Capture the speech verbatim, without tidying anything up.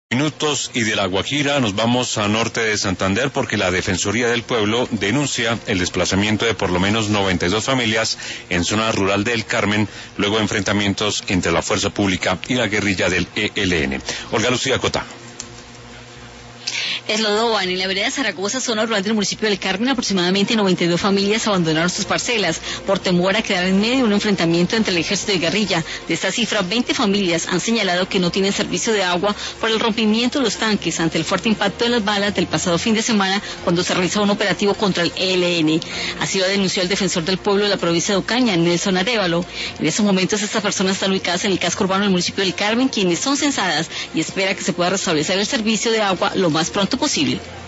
Minutos y de La Guajira nos vamos a norte de Santander porque la Defensoría del Pueblo denuncia el desplazamiento de por lo menos noventa y dos familias en zona rural del Carmen luego de enfrentamientos entre la fuerza pública y la guerrilla del E L N. Olga Lucía Cota. Eslodoban, en la vereda de Zaragoza, zona rural del municipio del Carmen, aproximadamente noventa y dos familias abandonaron sus parcelas por temor a quedar en medio de un enfrentamiento entre el ejército y guerrilla. De esta cifra, veinte familias han señalado que no tienen servicio de agua por el rompimiento de los tanques ante el fuerte impacto de las balas del pasado fin de semana cuando se realizó un operativo contra el E L N. Así lo denunció el defensor del pueblo de la provincia de Ocaña, Nelson Arévalo. En estos momentos, estas personas están ubicadas en el casco urbano del municipio del Carmen, quienes son censadas y espera que se pueda restablecer el servicio de agua lo más pronto posible.